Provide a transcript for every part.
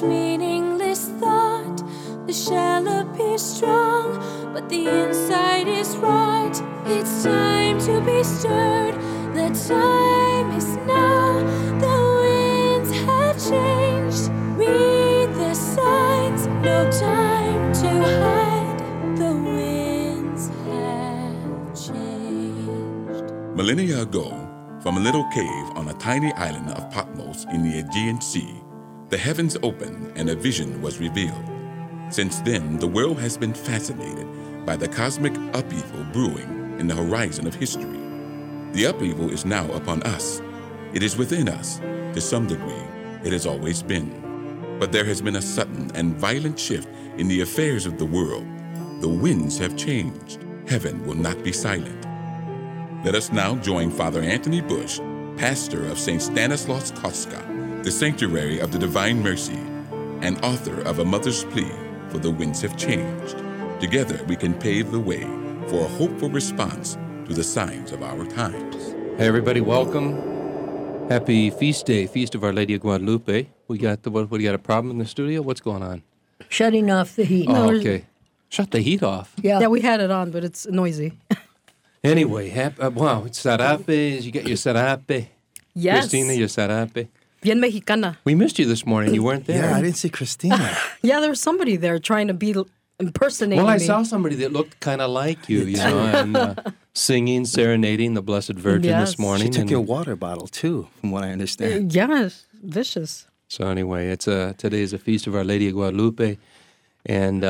much meaningless thought. The shell appears strong, but the inside is rot. It's time to be stirred. The time is now. The winds have changed. Read the signs. No time to hide. The winds have changed. Millennia ago, from a little cave on a tiny island of Patmos in the Aegean Sea, the heavens opened and a vision was revealed. Since then, the world has been fascinated by the cosmic upheaval brewing in the horizon of history. The upheaval is now upon us. It is within us. To some degree, it has always been. But there has been a sudden and violent shift in the affairs of the world. The winds have changed. Heaven will not be silent. Let us now join Father Anthony Bush, pastor of St. Stanislaus Kostka, the Sanctuary of the Divine Mercy, and author of A Mother's Plea for the Winds Have Changed. Together we can pave the way for a hopeful response to the signs of our times. Hey everybody, welcome. Happy Feast Day, Feast of Our Lady of Guadalupe. We got a problem in the studio? What's going on? Shutting off the heat. Oh, okay. Shut the heat off. Yeah, we had it on, but it's noisy. Anyway, wow, it's sarapes. You got your sarape. Yes. Christina, your sarape. Bien mexicana. We missed you this morning. You weren't there. Yeah, I didn't see Christina. Yeah, there was somebody there trying to be impersonating Well, I me. saw somebody that looked kind of like you, and singing, serenading the Blessed Virgin this morning. She took your water bottle, too, from what I understand. Yeah, vicious. So anyway, today is a Feast of Our Lady of Guadalupe, and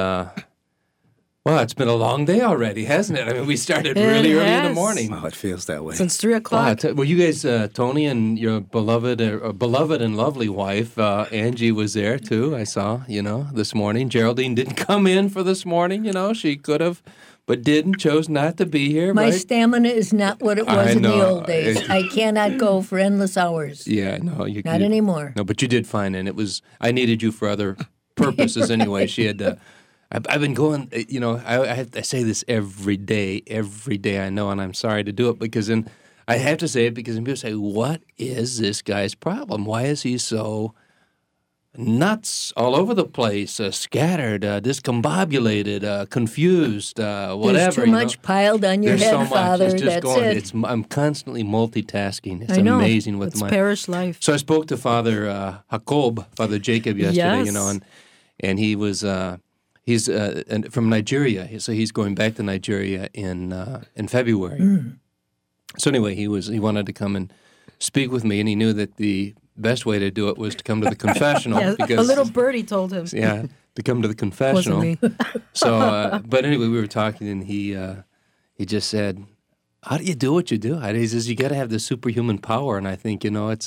well, it's been a long day already, hasn't it? I mean, we started really early in the morning. Oh, it feels that way. Since 3 o'clock. Well, you guys, Tony and your beloved and lovely wife, Angie was there too, I saw, this morning. Geraldine didn't come in for this morning, she could have, but didn't, chose not to be here. My right? stamina is not what it was in the old days. I cannot go for endless hours. Yeah, no. Not anymore. No, but you did fine, and I needed you for other purposes anyway. She had... I've been going, I say this every day, I know, and I'm sorry to do it because then I have to say it because people say, what is this guy's problem? Why is he so nuts all over the place, scattered, discombobulated, confused, whatever? There's too much piled on your head, so Father. It's just That's it. I'm constantly multitasking. It's I know. amazing with It's parish life. So I spoke to Father Father Jacob yesterday, Yes. and he was... He's from Nigeria, so he's going back to Nigeria in February. Mm. So anyway, he wanted to come and speak with me, and he knew that the best way to do it was to come to the confessional. Yeah, because, a little birdie told him. Yeah, to come to the confessional. Wasn't me. So, but anyway, we were talking, and he just said, "How do you do what you do?" He says, "You got to have the superhuman power." And I think it's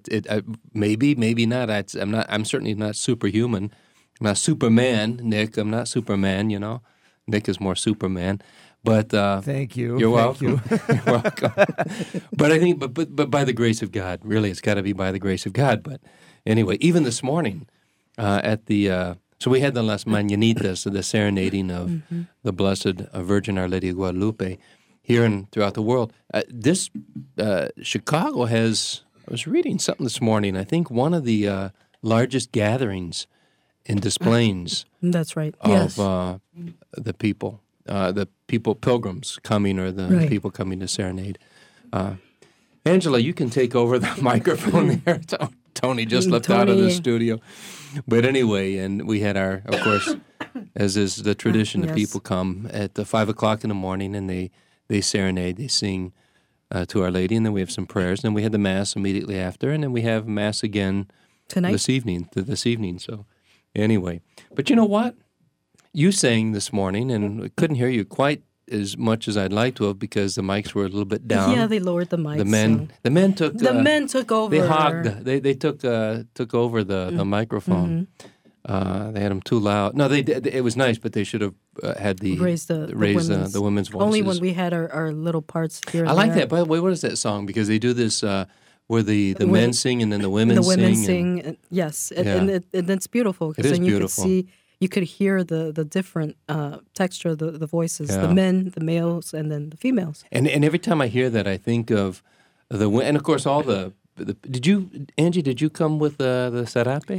maybe not. I'm certainly not superhuman. I'm not Superman, Nick. I'm not Superman, Nick is more Superman. But thank you. You're Thank welcome. You're welcome. But I think, but by the grace of God, really, it's got to be by the grace of God. But anyway, even this morning at the so we had the Las Mañanitas, so the serenading of the Blessed Virgin Our Lady of Guadalupe here and throughout the world. This Chicago has. I was reading something this morning. I think one of the largest gatherings in Des Plaines That's right. of the people, pilgrims coming, or the people coming to serenade. Angela, you can take over the microphone there. Tony just left out of the studio. But anyway, and we had of course, as is the tradition, the people come at 5 o'clock in the morning, and they serenade, they sing to Our Lady, and then we have some prayers, and then we had the Mass immediately after, and then we have Mass again tonight, this evening. So. Anyway, but you know what? You sang this morning, and I couldn't hear you quite as much as I'd like to have because the mics were a little bit down. Yeah, they lowered the mics. The men took over. They hogged. They took over the microphone. They had them too loud. No, they did. It was nice, but they should have had raised the women's voices. Only when we had our little parts here. I like that. By the way, what is that song? Because they do this. Where the men sing and then the women sing. The women sing, yes. And it's beautiful. Because then you could hear the different texture of the voices, the men, the males, and then the females. And every time I hear that, I think of and of course all the did you, Angie, come with the sarape?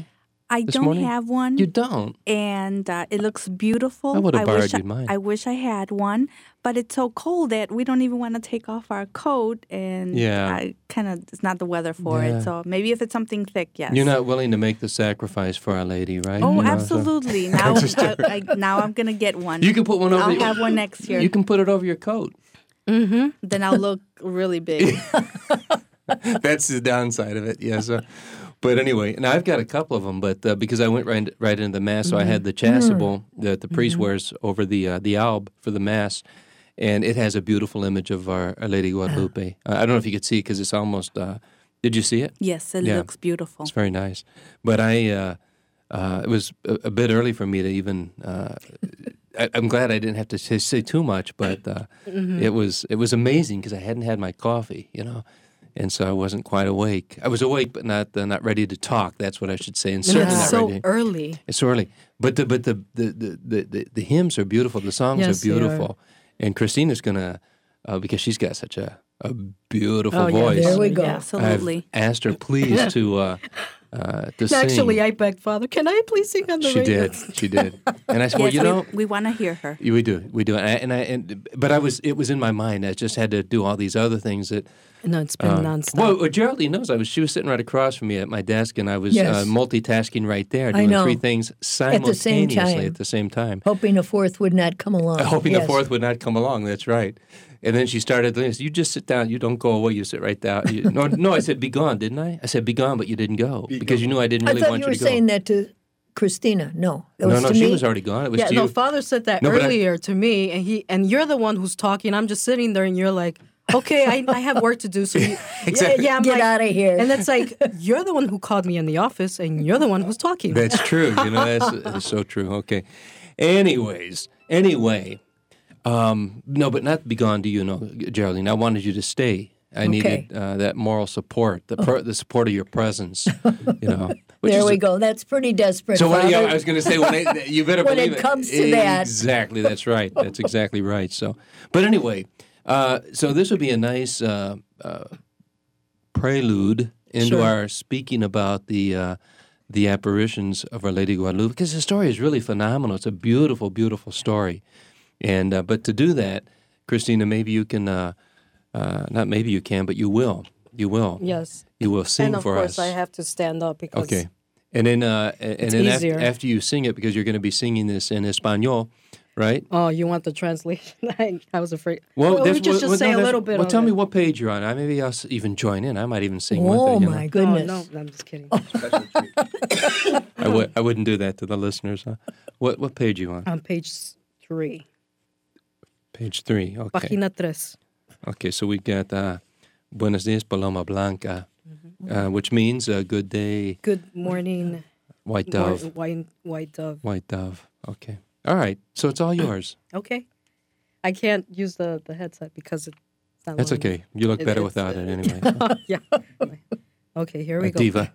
I don't have one. You don't? And it looks beautiful. I would have borrowed you mine. I wish I had one, but it's so cold that we don't even want to take off our coat, and it's not the weather for it. So maybe if it's something thick, yes. You're not willing to make the sacrifice for Our Lady, right? Oh, absolutely. So. Now I'm going to get one. You can put one over. I'll have one next year. You can put it over your coat. Mm-hmm. Then I'll look really big. That's the downside of it, yes. But anyway, now I've got a couple of them, but because I went right into the Mass, so I had the chasuble that the priest wears over the alb for the Mass, and it has a beautiful image of Our Lady Guadalupe. I don't know if you could see it because it's almost, did you see it? Yes, it looks beautiful. It's very nice. But it was a bit early for me to even, I'm glad I didn't have to say too much, but it was amazing because I hadn't had my coffee, And so I wasn't quite awake. I was awake, but not ready to talk. That's what I should say. And certainly not ready. It's so early. It's so early. But the hymns are beautiful. The songs are beautiful. And Christina's gonna because she's got such a beautiful voice. There we go. Yeah, absolutely. I've asked her please to sing. Actually, I begged Father, can I please sing on the radio? She did. And I said, well, we want to hear her. We do. But it was in my mind. I just had to do all these other things that. No, it's been nonstop. Well, Geraldine knows. She was sitting right across from me at my desk, and I was multitasking right there, doing three things simultaneously at the same time. Hoping a fourth would not come along. A fourth would not come along. That's right. And then she started. You just sit down. You don't go away. You sit right down. No, I said be gone, didn't I? I said be gone, but you didn't go because you knew I didn't really want you to go. I thought you were saying that to Christina. No, she was already gone. It was to you. No, Father said that earlier to me, and you're the one who's talking. I'm just sitting there, and you're like, okay, I have work to do, so exactly. Get out of here. And it's like, you're the one who called me in the office, and you're the one who's talking. That's true. That's so true. Okay. Anyway, no, but not be gone, do you know, Geraldine? I wanted you to stay. I needed that moral support, the support of your presence, There we go. That's pretty desperate. So I was going to say, you better when believe it comes to that. Exactly, that's right. That's exactly right. So, but anyway, so this would be a nice prelude into our speaking about the apparitions of Our Lady Guadalupe, because the story is really phenomenal. It's a beautiful, beautiful story. And but to do that, Christina, maybe you can, not maybe you can, but you will. You will. Yes. You will sing for us. And of course, I have to stand up because And then after you sing it, because you're going to be singing this in Espanol, right? Oh, you want the translation? I was afraid. Well, we just say a little bit. Well, tell me what page you're on. Maybe I'll even join in. I might even sing with it. Oh, my goodness. Oh, no, I'm just kidding. I wouldn't do that to the listeners. Huh? What page are you on? On page 3. Page 3, okay. Página 3. Okay, so we got Buenos Dias, Paloma Blanca, which means good day. Good morning. White dove. White dove. White dove. Okay. All right. So it's all yours. Okay. I can't use the headset because it's not. That's okay. You look better without it anyway. Yeah. Okay, here we go. Diva.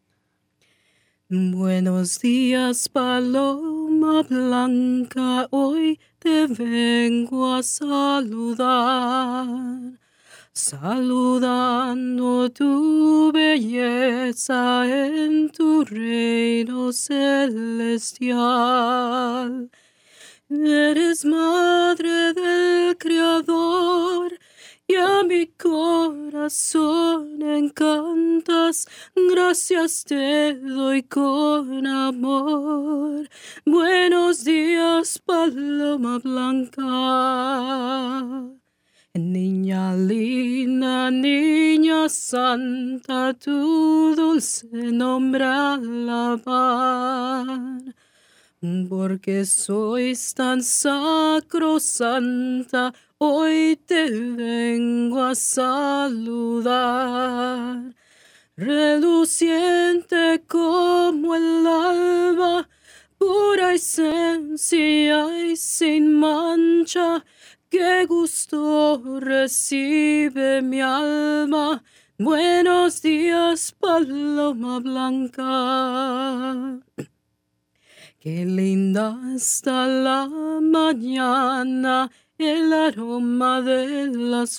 Buenos días, Paloma Blanca, hoy te vengo a saludar, saludando tu belleza en tu reino celestial. Eres madre del Creador, y a mi corazón encantas, gracias te doy con amor. Buenos días, Paloma Blanca. Niña linda, niña santa, tu dulce nombre alabar. Porque sois tan sacrosanta, hoy te vengo a saludar. Reluciente como el alba, pura esencia y sin mancha, qué gusto recibe mi alma. Buenos días, Paloma Blanca. Qué linda está la mañana, el aroma de las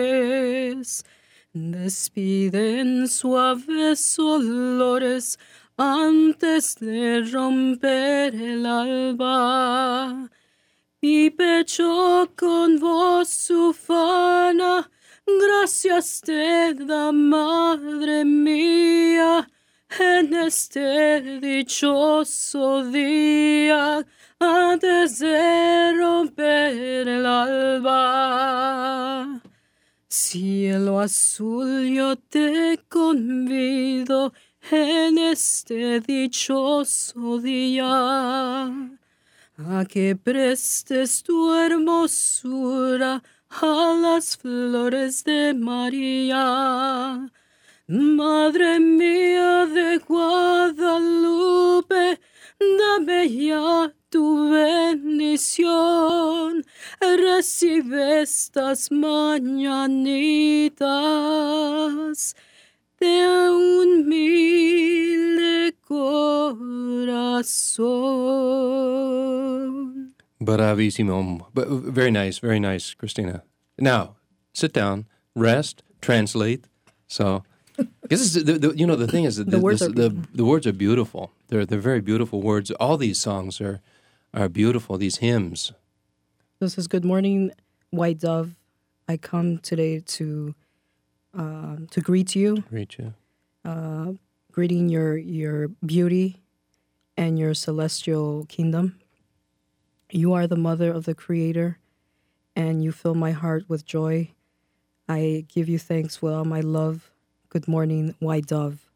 flores. Despiden suaves olores antes de romper el alba. Mi pecho con voz ufana, gracias te da, madre mía, en este dichoso día, antes de romper el alba. Cielo azul, yo te convido en este dichoso día, a que prestes tu hermosura a las flores de María. Madre mía de Guadalupe, dame ya tu bendición, recibe estas mañanitas de un humilde corazón. Bravissimo. Very nice, Christina. Now, sit down, rest, translate. So, because the thing is that the words are beautiful. They're very beautiful words. All these songs are beautiful. These hymns. This is Good Morning, White Dove. I come today to greet you. Greet you. Greeting your beauty and your celestial kingdom. You are the mother of the Creator, and you fill my heart with joy. I give you thanks with all my love. Good morning, white dove.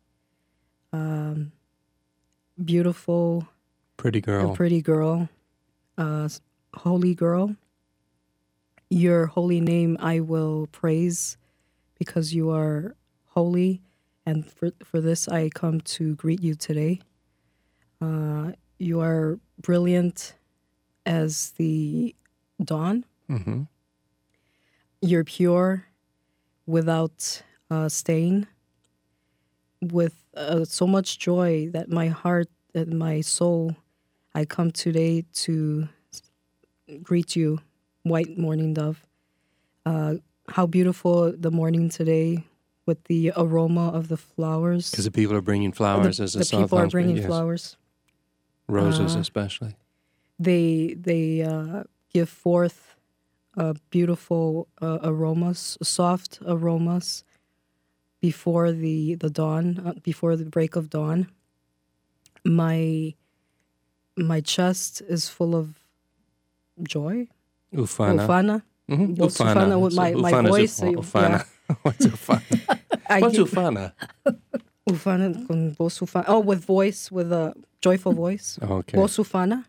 Beautiful. Pretty girl. Pretty girl. Holy girl. Your holy name I will praise because you are holy, and for this I come to greet you today. You are brilliant as the dawn. Mm-hmm. You're pure without stain, with so much joy that my heart and my soul, I come today to greet you, white morning dove. How beautiful the morning today with the aroma of the flowers. Because the people are bringing flowers as the song. The people are bringing flowers. Roses especially. They give forth beautiful aromas, soft aromas before the dawn, before the break of dawn. My chest is full of joy. Ufana. Mm-hmm. Ufana with my voice. Ufana. What's ufana? What's ufana? Ufana con voz ufana. Oh, with voice, with a joyful voice. Okay. Voz ufana.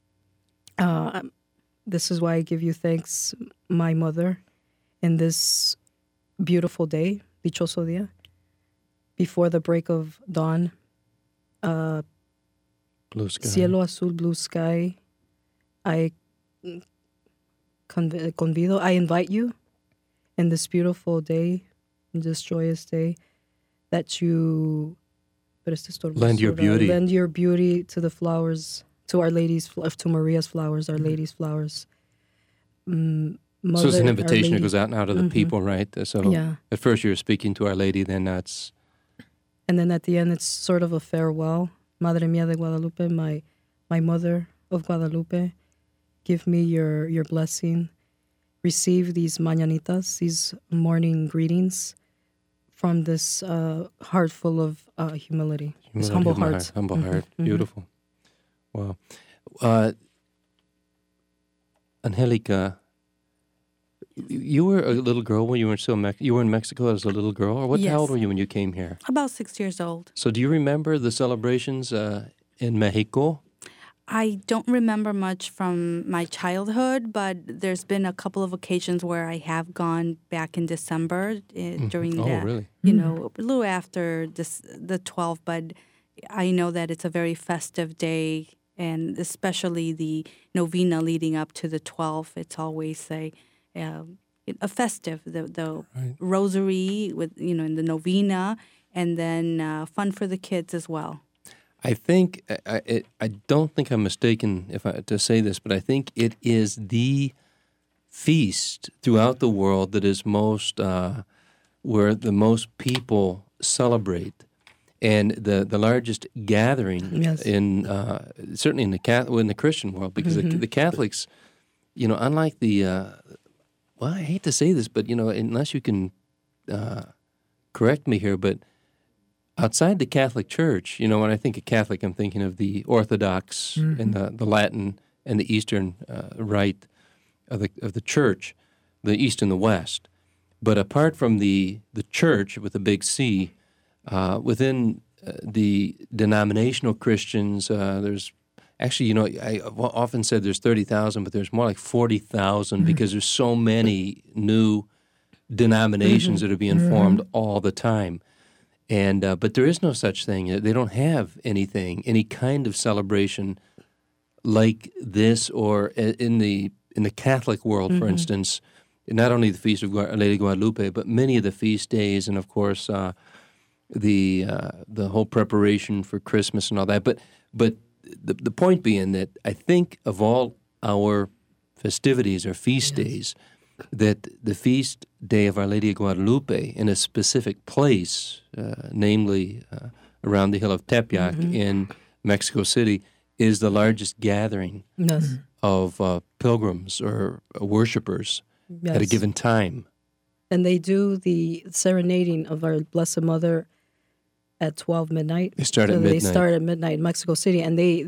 This is why I give you thanks, my mother, in this beautiful day, dichoso día, before the break of dawn. Blue sky. Cielo azul, blue sky. I convido, I invite you in this beautiful day, in this joyous day, that you lend your beauty to the flowers, to Our Lady's, to Maria's flowers, Our Lady's flowers. Mother, so it's an invitation that goes out now to the people, right? So at first you're speaking to Our Lady, then that's... And then at the end it's sort of a farewell. Madre mía de Guadalupe, my mother of Guadalupe, give me your blessing. Receive these mañanitas, these morning greetings from this heart full of humility. This humble heart. Humble heart. Mm-hmm. Beautiful. Wow. Angelica, you were a little girl when you were you were in Mexico as a little girl, or Yes. How old were you when you came here? About 6 years old. So do you remember the celebrations in Mexico? I don't remember much from my childhood, but there's been a couple of occasions where I have gone back in December during really? You know, a little after the 12th, but I know that it's a very festive day, and especially the novena leading up to the 12th, it's always a festive, the right. rosary with, in the novena, and then fun for the kids as well. I think, I don't think I'm mistaken to say this, but I think it is the feast throughout the world that is most, where the most people celebrate. and the largest gathering in certainly in the Christian world, because the Catholics, unlike the well, I hate to say this, but unless you can correct me here, but outside the Catholic Church, when I think of Catholic, I'm thinking of the Orthodox and the Latin and the Eastern rite of the Church, the East and the West. But apart from the Church with a big C, within the denominational Christians, there's actually, I often said there's 30,000, but there's more like 40,000 because there's so many new denominations that are being formed all the time. And but there is no such thing. They don't have any kind of celebration like this, or in the Catholic world, for instance, not only the Feast of Lady Guadalupe, but many of the feast days, and of course the whole preparation for Christmas and all that. But the point being that I think of all our festivities or feast days, that the feast day of Our Lady of Guadalupe in a specific place, namely around the hill of Tepeyac in Mexico City, is the largest gathering of pilgrims or worshipers at a given time. And they do the serenading of Our Blessed Mother at 12 midnight. They start at midnight. They start at midnight in Mexico City, and they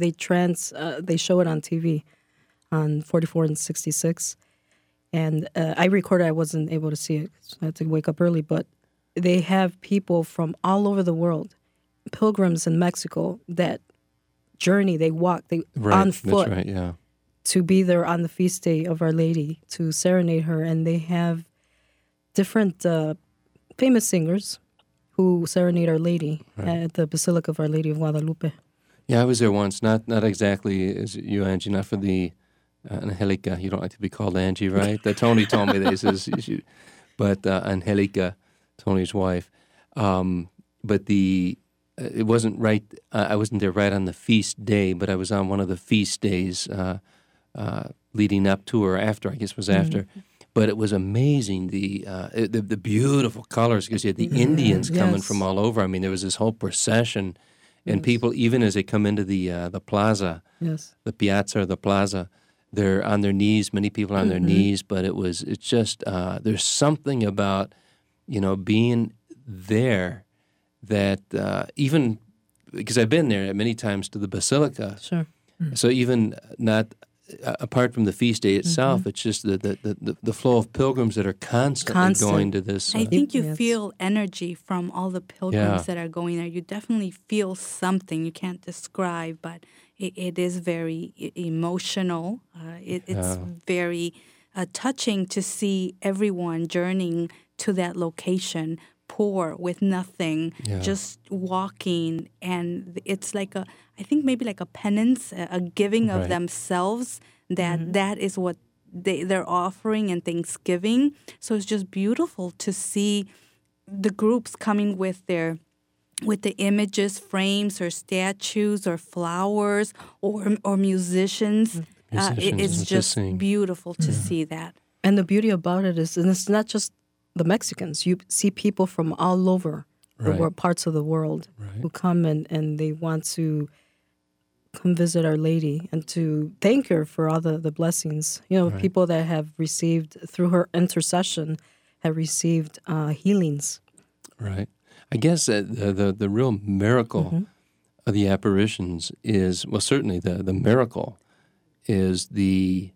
show it on TV on 44 and 66. And I recorded. I wasn't able to see it. So I had to wake up early. But they have people from all over the world, pilgrims in Mexico, that journey. They walk on foot to be there on the feast day of Our Lady to serenade her. And they have different famous singers who serenade Our Lady at the Basilica of Our Lady of Guadalupe. Yeah, I was there once. Not exactly as you, Angie. Not for the Angelica. You don't like to be called Angie, right? Tony told me that. He says, but Angelica, Tony's wife. But it wasn't right. I wasn't there right on the feast day, but I was on one of the feast days leading up to or after. I guess it was after. But it was amazing, the beautiful colors, because you had the Indians coming from all over. I mean, there was this whole procession, and people, even as they come into the plaza, the piazza or the plaza, they're on their knees. Many people are on their knees, but it's just there's something about being there that even because I've been there many times to the Basilica. Sure. So even not. Apart from the feast day itself, it's just the flow of pilgrims that are constantly going to this. I think you feel energy from all the pilgrims that are going there. You definitely feel something you can't describe, but it is very emotional. It's very touching to see everyone journeying to that location, poor, with nothing, just walking. And it's like I think maybe like a penance, a giving of themselves, that is what they're offering in Thanksgiving. So it's just beautiful to see the groups coming with the images, frames, or statues, or flowers, or musicians. It's just beautiful to see that. And the beauty about it is, and it's not just the Mexicans. You see people from all over the parts of the world who come and they want to come visit Our Lady and to thank her for all the blessings. People that have received, through her intercession, have received healings. Right. I guess the real miracle of the apparitions is, well, certainly the miracle is the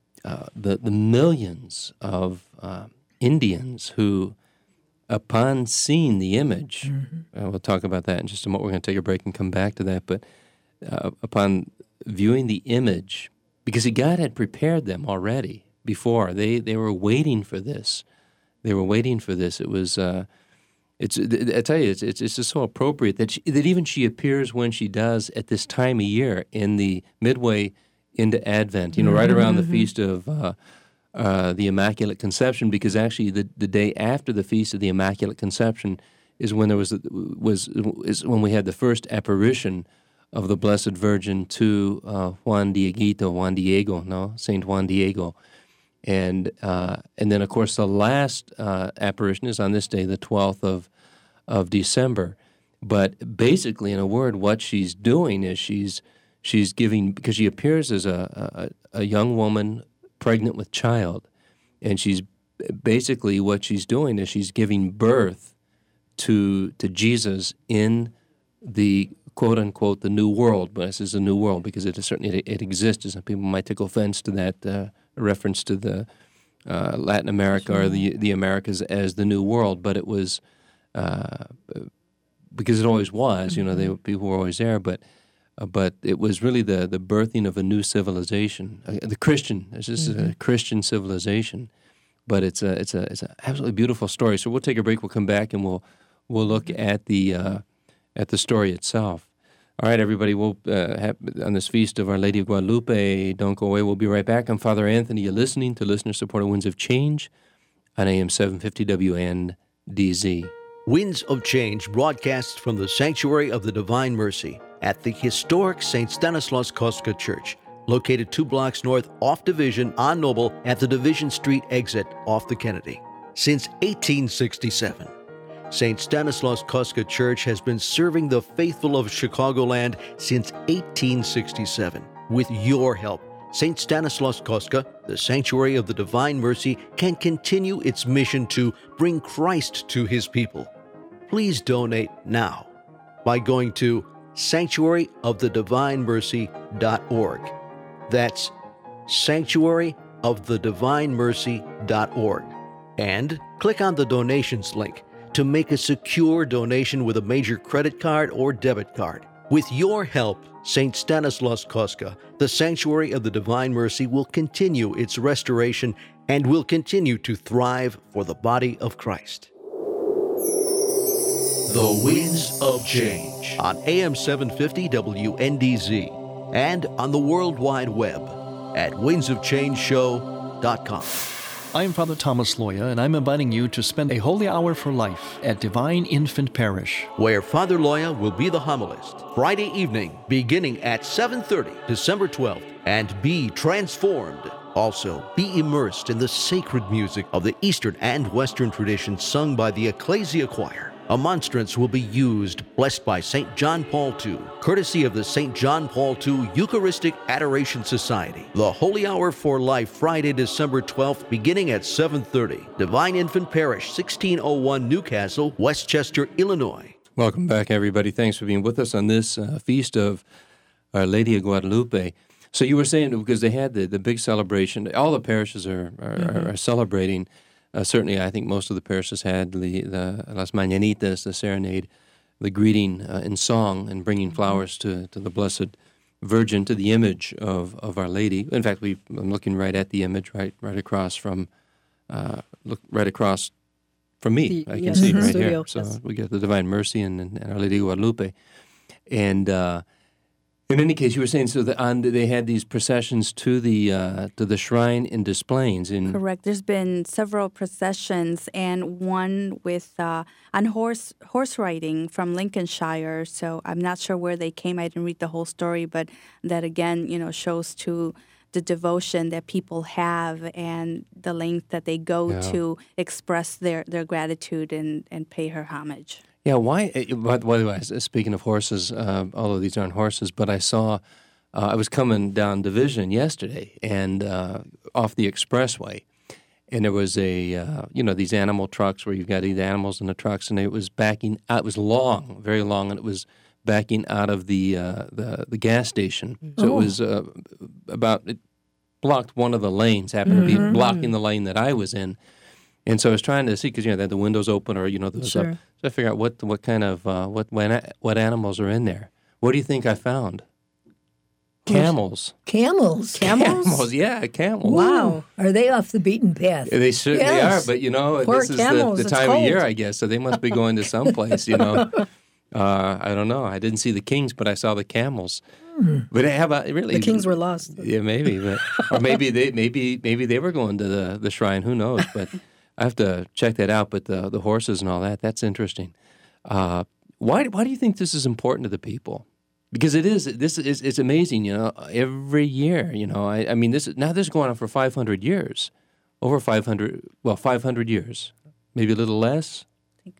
millions of Indians who, upon seeing the image, we'll talk about that in just a moment. We're going to take a break and come back to that. But upon viewing the image, because God had prepared them already before, they were waiting for this. They were waiting for this. It was, I tell you, it's just so appropriate that even she appears when she does at this time of year, in the midway into Advent. Right around the feast of the Immaculate Conception, because actually the day after the Feast of the Immaculate Conception is when is when we had the first apparition of the Blessed Virgin to Saint Juan Diego, and then of course the last apparition is on this day, the 12th of December, But basically, in a word, what she's doing is she's giving, because she appears as a young woman pregnant with child, and she's basically, what she's doing is she's giving birth to Jesus in the quote-unquote the new world. But this is a new world because it exists. Some people might take offense to that reference to the Latin America or the Americas as the new world, but it was because it always was. People were always there, but it was really the birthing of a new civilization, the Christian. This is a Christian civilization, but it's an absolutely beautiful story. So we'll take a break. We'll come back and we'll look at the story itself. All right, everybody, we'll on this feast of Our Lady of Guadalupe, don't go away. We'll be right back. I'm Father Anthony. You're listening to listener-supported Winds of Change on AM 750 WNDZ. Winds of Change broadcasts from the Sanctuary of the Divine Mercy at the historic St. Stanislaus Kostka Church, located 2 blocks north off Division on Noble at the Division Street exit off the Kennedy. Since 1867, St. Stanislaus Kostka Church has been serving the faithful of Chicagoland since 1867. With your help, St. Stanislaus Kostka, the Sanctuary of the Divine Mercy, can continue its mission to bring Christ to his people. Please donate now by going to sanctuaryofthedivinemercy.org. That's sanctuaryofthedivinemercy.org. And click on the donations link to make a secure donation with a major credit card or debit card. With your help, St. Stanislaus Kostka, the Sanctuary of the Divine Mercy, will continue its restoration and will continue to thrive for the body of Christ. The Winds of Change on AM 750 WNDZ and on the World Wide Web at windsofchangeshow.com. I'm Father Thomas Loya, and I'm inviting you to spend a holy hour for life at Divine Infant Parish, where Father Loya will be the homilist, Friday evening, beginning at 7:30, December 12th, and be transformed. Also, be immersed in the sacred music of the Eastern and Western traditions sung by the Ecclesia Choir. A monstrance will be used, blessed by St. John Paul II, courtesy of the St. John Paul II Eucharistic Adoration Society. The Holy Hour for Life, Friday, December 12th, beginning at 7:30. Divine Infant Parish, 1601 Newcastle, Westchester, Illinois. Welcome back, everybody. Thanks for being with us on this feast of Our Lady of Guadalupe. So you were saying, because they had the big celebration, all the parishes are celebrating. Certainly, I think most of the parishes had the Las Mañanitas, the serenade, the greeting in song, and bringing flowers to the Blessed Virgin, to the image of Our Lady. In fact, I'm looking right at the image, right across from me. I can see it right here. So we get the Divine Mercy and Our Lady of Guadalupe, and. In any case, you were saying they had these processions to the shrine in Des Plaines. Correct. There's been several processions, and one with on horse riding from Lincolnshire. So I'm not sure where they came. I didn't read the whole story, but that again, shows to the devotion that people have and the length that they go to express their gratitude and pay her homage. Yeah, why? By the way, speaking of horses, although these aren't horses, but I was coming down Division yesterday and off the expressway, and there was these animal trucks where you've got these animals in the trucks, and it was backing out. It was long, very long, and it was backing out of the gas station. So it was it blocked one of the lanes, happened to be blocking the lane that I was in. And so I was trying to see, because they had the windows open, or so I figure out what kind of what animals are in there. What do you think I found? Camels. Camels. Camels. Yeah, camels. Wow, are they off the beaten path? They certainly are. But Poor this is camels, the time cold. of year, I guess. So they must be going to someplace. I don't know. I didn't see the kings, but I saw the camels. But how about really? The kings were lost. Yeah, maybe, or maybe they were going to the shrine. Who knows? But I have to check that out. But the horses and all that's interesting. Why do you think this is important to the people? Because it's amazing, every year, I mean, this is going on for 500 years, over 500 years, maybe a little less. I think more.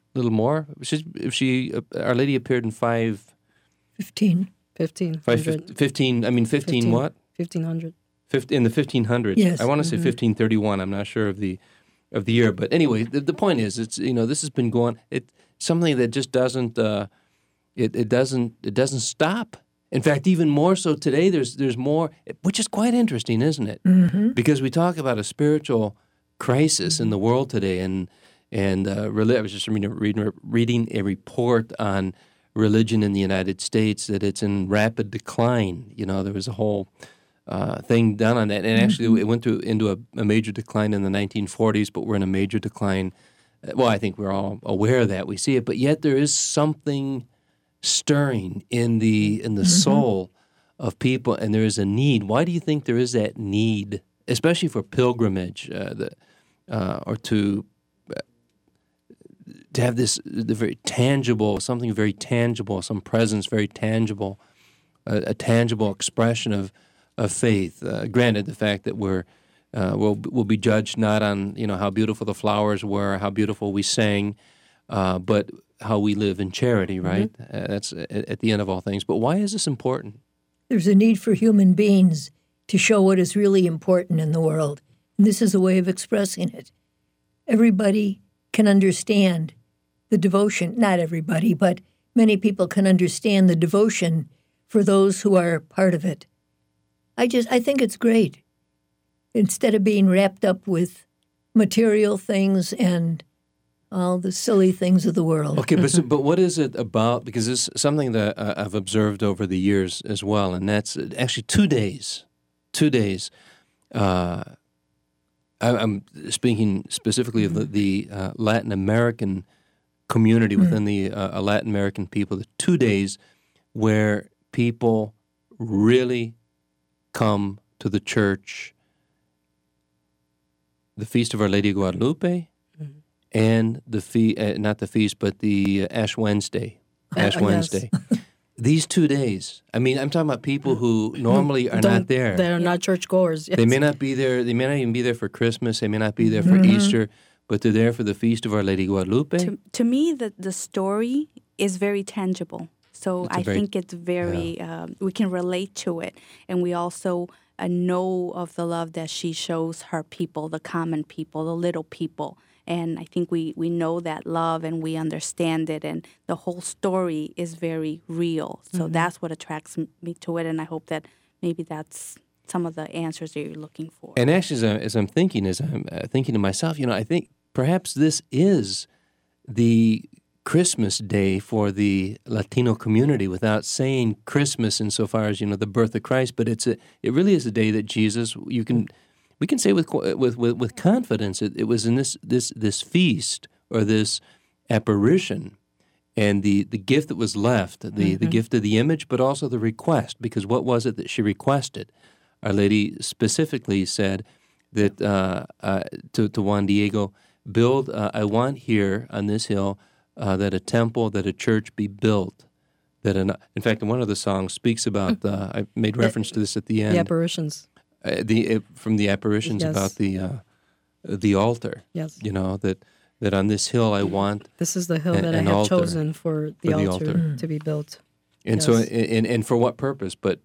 little more. Our Lady appeared in 15. 15. I mean 15 what? 1500. In the 1500s. Yes. I want to say 1531. I'm not sure of the year, but anyway, the point is, it's this has been going. It's something that just doesn't. It doesn't stop. In fact, even more so today. There's more, which is quite interesting, isn't it? Mm-hmm. Because we talk about a spiritual crisis in the world today, and I was just reading a report on religion in the United States that it's in rapid decline. There was a whole thing done on that, and actually it went into a major decline in the 1940s, but we're in a major decline. Well, I think we're all aware of that. We see it, but yet there is something stirring in the soul of people, and there is a need. Why do you think there is that need, especially for pilgrimage, or to have the very tangible, something very tangible, some presence, very tangible, a tangible expression of faith. Granted, the fact that we'll be judged not on how beautiful the flowers were, how beautiful we sang, but how we live in charity, right? That's at the end of all things. But why is this important? There's a need for human beings to show what is really important in the world. And this is a way of expressing it. Everybody can understand the devotion. Not everybody, but many people can understand the devotion for those who are part of it. I think it's great. Instead of being wrapped up with material things and all the silly things of the world. Okay, but what is it about? Because it's something that I've observed over the years as well, and that's actually 2 days. 2 days. I'm speaking specifically of the Latin American community within the Latin American people. The 2 days where people really come to the church, the Feast of Our Lady of Guadalupe, and not the feast, but the Ash Wednesday. Ash Wednesday. These 2 days. I mean, I'm talking about people who normally are not there. They're not churchgoers. Yes. They may not be there. They may not even be there for Christmas. They may not be there for Easter, but they're there for the Feast of Our Lady Guadalupe. To me, the story is very tangible. So I think it's very, we can relate to it. And we also know of the love that she shows her people, the common people, the little people. And I think we know that love and we understand it. And the whole story is very real. So that's what attracts me to it. And I hope that maybe that's some of the answers that you're looking for. And actually, as I'm thinking to myself, I think perhaps this is the Christmas day for the Latino community, without saying Christmas insofar as the birth of Christ, but it really is a day that Jesus. We can say with confidence it was in this feast or this apparition, and the gift that was left, the gift of the image, but also the request. Because what was it that she requested? Our Lady specifically said that to Juan Diego, build. I want here on this hill. That a temple, that a church be built. In fact, one of the songs speaks about. I made reference to this at the end. The apparitions. From the apparitions about the altar. Yes. That on this hill I want. This is the hill that I have chosen for the altar to be built. And so, and for what purpose? But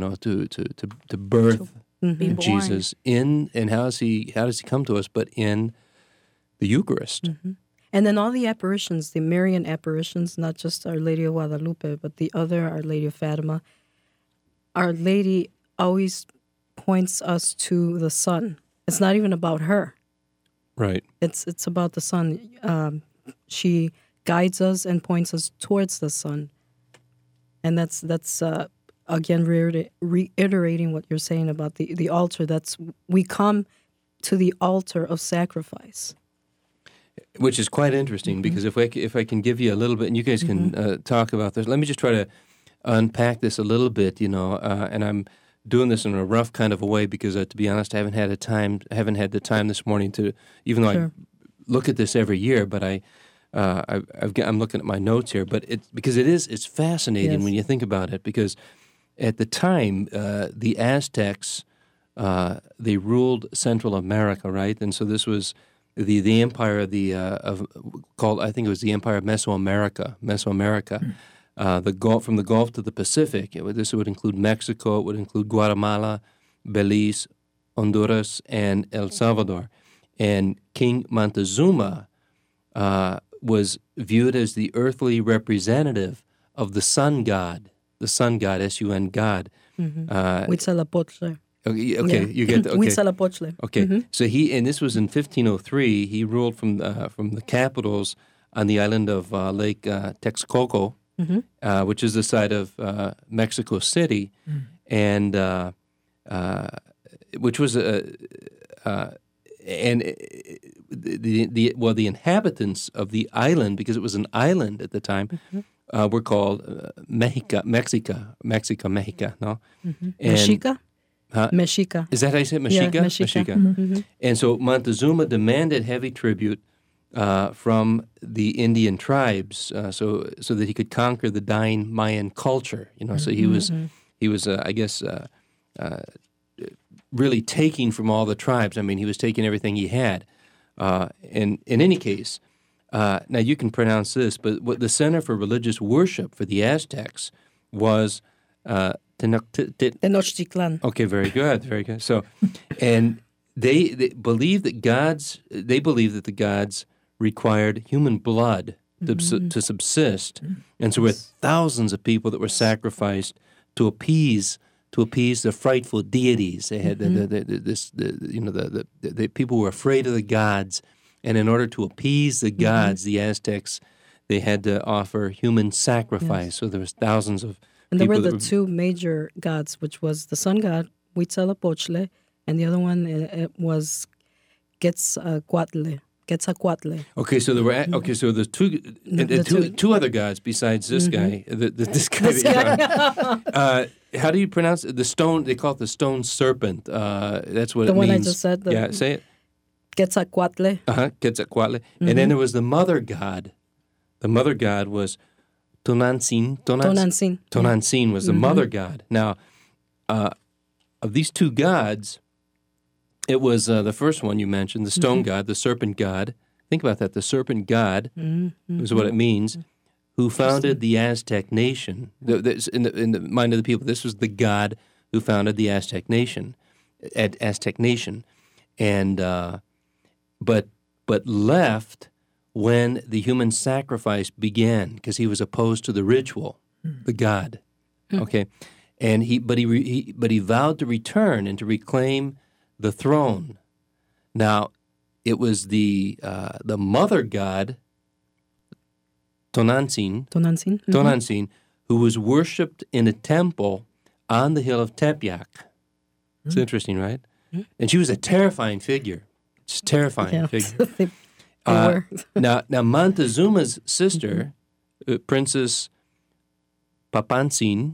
to birth Jesus in, and how does he come to us? But in the Eucharist. Mm-hmm. And then all the apparitions, the Marian apparitions, not just Our Lady of Guadalupe, but the other Our Lady of Fatima. Our Lady always points us to the sun. It's not even about her. Right. It's about the sun. She guides us and points us towards the sun. And that's again reiterating what you're saying about the altar. We come to the altar of sacrifice. Which is quite interesting, because if I can give you a little bit, and you guys can talk about this. Let me just try to unpack this a little bit, and I'm doing this in a rough kind of a way because, to be honest, I haven't had the time this morning to, even though I look at this every year, but I'm looking at my notes here. But it's fascinating when you think about it, because at the time the Aztecs they ruled Central America, right? And so this was the empire of called, I think it was the Empire of Mesoamerica. From the Gulf to the Pacific. This would include Mexico. It would include Guatemala, Belize, Honduras, and El Salvador. And King Montezuma was viewed as the earthly representative of the sun god, S-U-N God. Huitzilopochtli. Okay, you get that. Okay. Huitzilopochtli. Okay, so and this was in 1503. He ruled from the capitals on the island of Lake Texcoco, which is the site of Mexico City, and which was the inhabitants of the island, because it was an island at the time, were called Mexica, no? Mexica? Huh? Mexica. Is that how you say it? Mexica? Yeah, Mexica. And so Montezuma demanded heavy tribute from the Indian tribes, so that he could conquer the dying Mayan culture. So he was I guess really taking from all the tribes. I mean, he was taking everything he had. And in any case, now you can pronounce this, but what the center for religious worship for the Aztecs was Tenochtitlan. Okay, very good, very good. So, and they believed that the gods required human blood to subsist, and so there were thousands of people that were sacrificed to appease the frightful deities. They had the people were afraid of the gods, and in order to appease the gods, the Aztecs, they had to offer human sacrifice. Yes. So there was thousands of. And there were the two major gods, which was the sun god Huitzilopochtli, and the other one was Quetzalcoatl. Okay, so there were so the two other gods besides this guy. This guy. How do you pronounce it? The stone? They call it the stone serpent. That's what it means. The one I just said. Yeah, say it. Quetzalcoatl. Quetzalcoatl. And then there was the mother god. The mother god was Tonantzin. Tonantzin was the mother god. Now, of these two gods, it was the first one you mentioned, the stone god, the serpent god. Think about that. The serpent god is what it means. Who founded the Aztec nation? In the mind of the people, this was the god who founded the Aztec nation, and but left when the human sacrifice began, because he was opposed to the ritual, the god. Okay, and he vowed to return and to reclaim the throne. Now, it was the mother god, Tonantzin, who was worshipped in a temple on the hill of Tepeyac. It's interesting, right? And she was a terrifying figure. Just terrifying figure. Now Montezuma's sister, Princess Papantzin,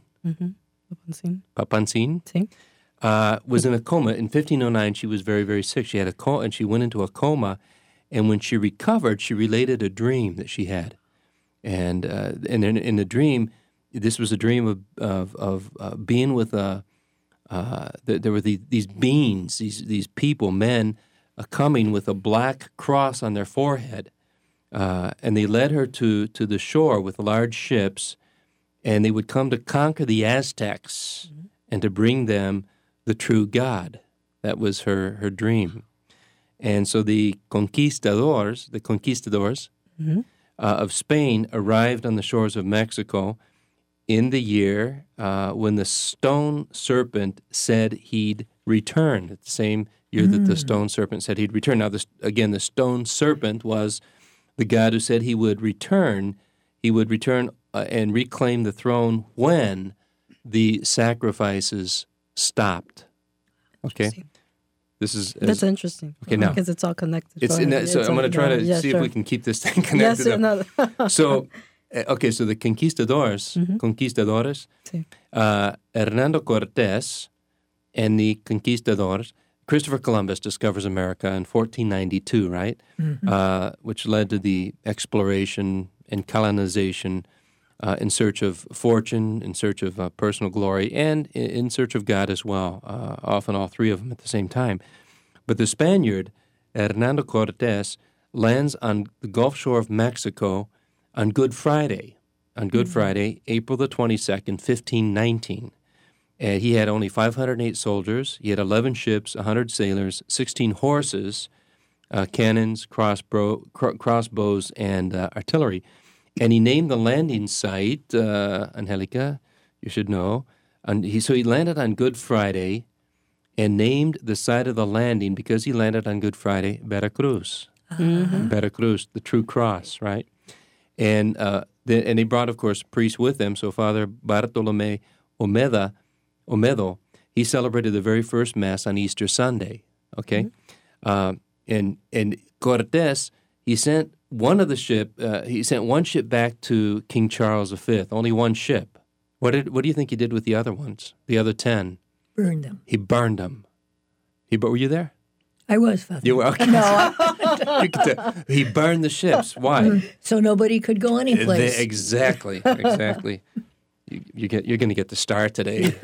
was in a coma. In 1509, she was very, very sick. She had a coma, and she went into a coma. And when she recovered, she related a dream that she had. And in the dream, this was a dream of being with there were these beings, these people, men, coming with a black cross on their forehead, and they led her to the shore with large ships, and they would come to conquer the Aztecs and to bring them the true God. That was her dream. And so the conquistadors of Spain arrived on the shores of Mexico in the year when the stone serpent said he'd return, at the same year that the stone serpent said he'd return. Now, the stone serpent was the God who said he would return. He would return and reclaim the throne when the sacrifices stopped. Okay? That's interesting. Okay, now because it's all connected. So I'm going to try to see if we can keep this thing connected. Yes, So the conquistadores, Hernando Cortés and the conquistadors. Christopher Columbus discovers America in 1492, right? Which led to the exploration and colonization in search of fortune, in search of personal glory, and in search of God as well, often all three of them at the same time. But the Spaniard Hernando Cortés lands on the Gulf shore of Mexico on Good Friday. On Good Friday, April the 22nd, 1519. And he had only 508 soldiers. He had 11 ships, 100 sailors, 16 horses, cannons, crossbows, and artillery. And he named the landing site, Angelica, you should know. So he landed on Good Friday and named the site of the landing, because he landed on Good Friday, Veracruz. Veracruz, the true cross, right? And they brought, of course, priests with them. So Father Bartolome Olmedo, he celebrated the very first Mass on Easter Sunday, okay? And Cortés, he sent one ship back to King Charles V, only one ship. What do you think he did with the other ones, the other 10? Burned them. He burned them. Were you there? I was, Father. You were, okay. No. He burned the ships. Why? So nobody could go anyplace. Exactly. You're going to get the star today.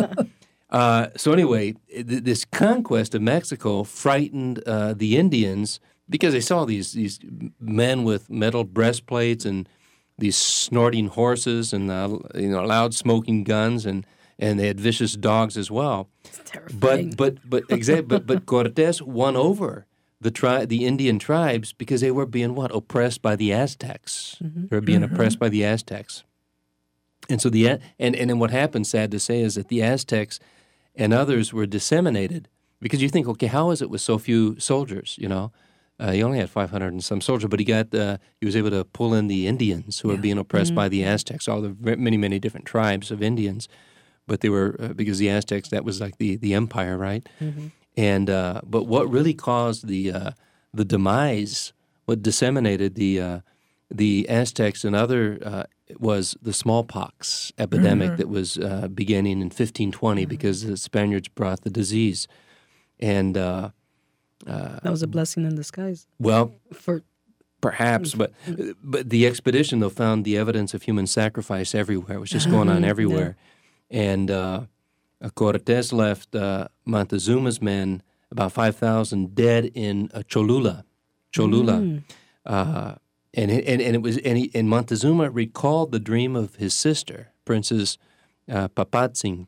So anyway, this conquest of Mexico frightened the Indians, because they saw these men with metal breastplates and these snorting horses and loud smoking guns, and they had vicious dogs as well. It's terrifying. But Cortés won over the Indian tribes, because they were being oppressed by the Aztecs. They were being oppressed by the Aztecs. And so then what happened, sad to say, is that the Aztecs and others were disseminated, because you think, okay, how is it with so few soldiers? He only had 500 and some soldiers, but he was able to pull in the Indians who were being oppressed by the Aztecs, all the many different tribes of Indians. But they were, because the Aztecs, that was like the empire, right? And but what really caused the demise, what disseminated the Aztecs and other was the smallpox epidemic that was beginning in 1520, because the Spaniards brought the disease, and that was a blessing in disguise. Well, perhaps, but the expedition though found the evidence of human sacrifice everywhere. It was just going on everywhere. And Cortés left Montezuma's men, about 5,000, dead in Cholula. And Montezuma recalled the dream of his sister, Princess Papatzin.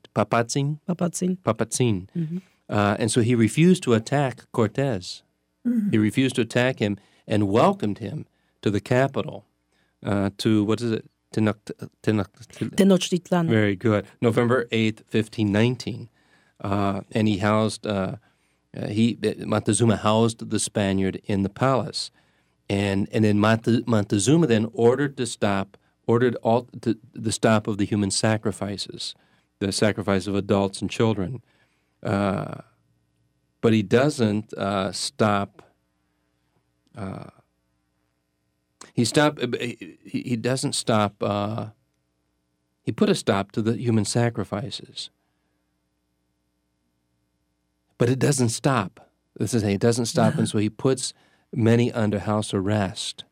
And so he refused to attack Cortés. He refused to attack him and welcomed him to the capital, to, what is it? Tenochtitlan. Very good. November 8th, 1519. And he housed, Montezuma housed the Spaniard in the palace. And then Montezuma then ordered the stop of the human sacrifices, the sacrifice of adults and children. But he doesn't stop. He doesn't stop. He put a stop to the human sacrifices, but it doesn't stop. It doesn't stop, and so he puts many under house arrest.